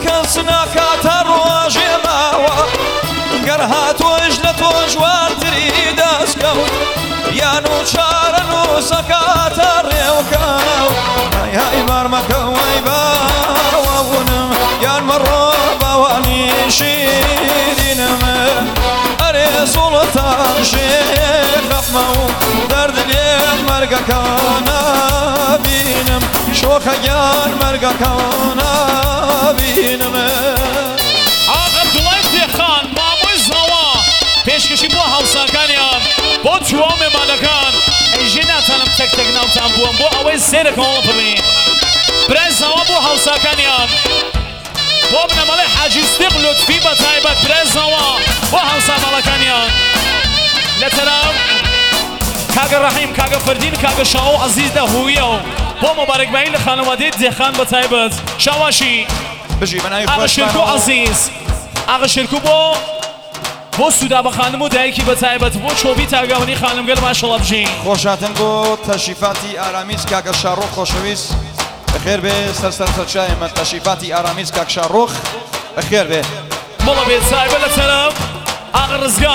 کەس ناکاتە ڕۆژێ ماوە گەر هاتۆش لە تۆ جوانتری دەستکەوت یان و چارە نووسەکاتە ڕێوکەوت های بارمەکە وای باوەبوونم یان مەڕۆ باوانی شیرینم ئەرێ سوڵتان شێخەفمە و دەرد لێ مەرگەکە نابینم شۆخە گیان مەرگەکە نابینم ئاغا عەبدوڵای دێخان مامۆی زاوا پێشکەشی بۆ هاوساکانیان بۆ چوار مێمانەکان ئەیژێ ناتانم تەک تەک ناوتان بووم بۆ ئەوەی سێرەکەوە بڕی برای زاوا بۆ هاوساکانیان بۆ بنەمەڵی حاجی سدیق لوتفی بە تایبەت برای زاوا بۆ هاوسا ماڵەکانیان لە تەرەف کاگە ڕەحیم کاگە فەردین کاگە شاو عەزیز دەهوویە و بۆ مۆبارەکبایی لە خانەوادەی دێخان بە تایبەت شاواشی ئاغا شێرکۆ عەزیز ئاغا شێرکۆ بۆ سوودابە خانم و دایکی بە تایبەت بۆ چۆبی تاگاوانی خانمگەل ماشەڵڵا بژین خۆشاتن بۆ تەشریفاتی ئارامیز کاکە شاڕۆخ خۆشەویست بەخێر بێ سەرسەرچایمە تەشریفاتی ئارامیز کاک شاڕۆخ بەخێر بێ بەڵە بێ تایبەت لە تەرەف ئاغا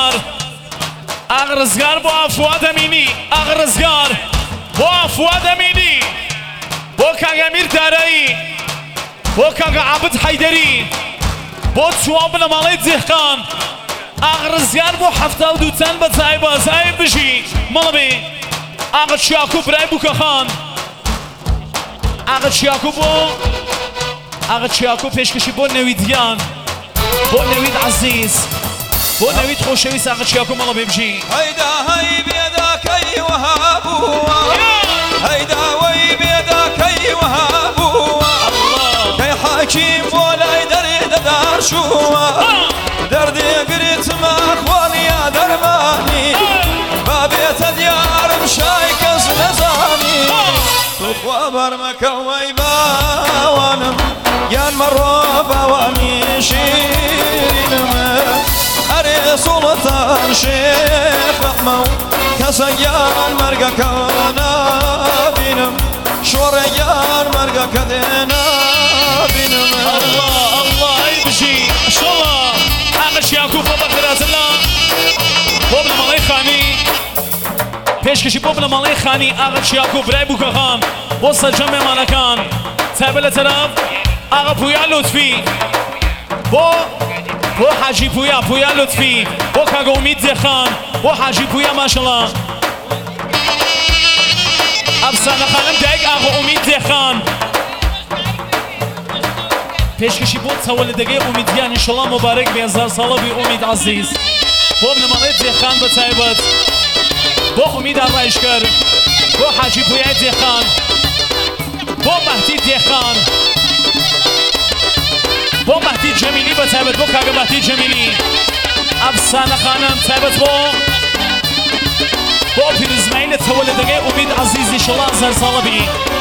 ڕزگار بۆ ئافواد ئەمینی ئاغا ڕزگار بۆ ئافواد ئەمینی بۆ کاگە ئەمیر دارایی بۆ کاگە عابد حەیدەری بۆ چوار بنەماڵەی دێخان ئاغا ڕزگار بۆ 72 چەند بە تایبەت ئاوێ بژی مەڵە بێ ئاغا چیاکۆ برای بووکەخان ئاغا چیاکۆ پێشکەشی بۆ نەویدیان بۆ نەوید عەزیز بۆ نەوید خۆشەویست ئاغا چیاکۆ مەڵە بێ بژی هەیدا هەی بێداکەی وەهابووە هەیدا وەی بێداکەی وەهابووە کەی حاکیم بۆ لای دەرێ دەداشووە دەردێگریتمە خوانیا دەرمانی با بێتە دیارم شای کەس نەزانی توخوا بەرمەکە وەی باوانم یان مەڕۆ باوانی شیرینمە ئەرێ سوڵتان شێخەفمە و کەسە گیان مەرگەکە نابینم شۆڕە گیان مەرگەکە دێ نابینم الله ئەی بژی شڵە ئاغا چیاکۆ بۆ بەخێرازەلا بۆ بنەماڵەی خانی پێشکەشی بۆ بنەماڵەی خانی ئاغا چیاکۆ برای بووکەخان بۆ سەرجەم مێمانەکان تایبەت لە تەرەف ئاغا پویا لوتفی بۆ حاجی پویا لوتفی بۆ کاگە ئومید دێخان بۆ حاجی پویا ماشەڵڵا ئەفسانە خانم دایک ئاغا ئومید دێخان پێشکەشی بۆ تەوەلدەگەی ئومیدیان ئینشەڵڵا مۆبارەک بێ 1000 ساڵە بی ئومید عەزیز بۆ بنەماڵەی دێخان بە تایبەت بۆ ئومید ئاڕایشکەر بۆ حاجی پویای دێخان بۆ مەهدی دێخان بۆ مەهدی جەمیلی بە تایبەت بۆ کاگە مەهدی جەمیلی ئەفسانە خانم تایبەت بۆ پیرزمەین لە تەوەلدەگەی ئومید عەزیز ئینشەڵڵا 1000 ساڵە بی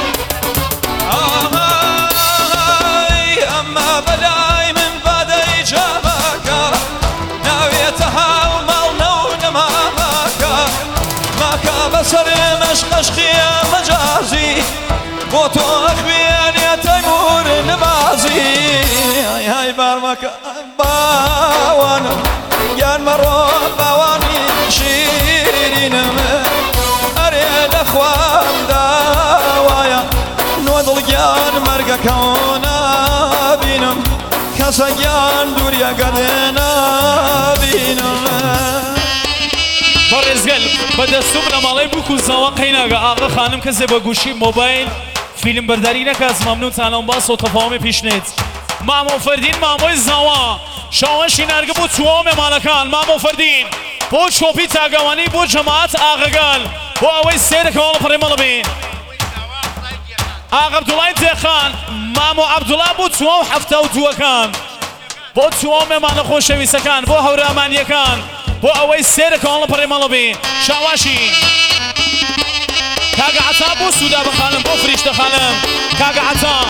ئەمە بەلای من بادەی جاماکە ناوێتە هاو ماڵ نەو نەماماکە ماکە بەسەرێ مەشقەشقیە مەجازی بۆ تۆ ئەخوێنێ تەیمور نەمازی های بارمەکە باوانم یان مەڕۆ باوانی شیرینم ئەرێ لەخوام داوایە نۆ دڵگیان مەرگەکە نابینم کەسە گیان دووریەکە دێ نابینم بەڕێزگەل بەدەست و بنەماڵەی بووک و زاوا قەیناگە ئاغا خانم کەسێ بە گوشی مۆبایل فیلم بەرداری نەکات مەمنونتانەوە باس و تەفاومی پیشنێت مامۆ فەردین مامۆی زاوا شاوەشی نارگە بۆ چوار مێمانەکان مامۆ فەردین بۆ چۆپی تاگەوانی بۆ جەماعەت ئاغەگەل بۆ ئەوەی سێرەکەوە لە پەڕێ مەڵە بین ئاغا عەبدوڵای دێخان مامۆ عەبدوڵا بۆ 72 بۆ چوار مێمانە خۆشەویستەکان بۆ هەورامانیەکان بۆ ئەوەی سێرەکەوە لە پەڕێ مەڵە بین شاواشی کاگە عەتا بۆ سوودابە خانم بۆ فریشتە خانم کاگە عەتا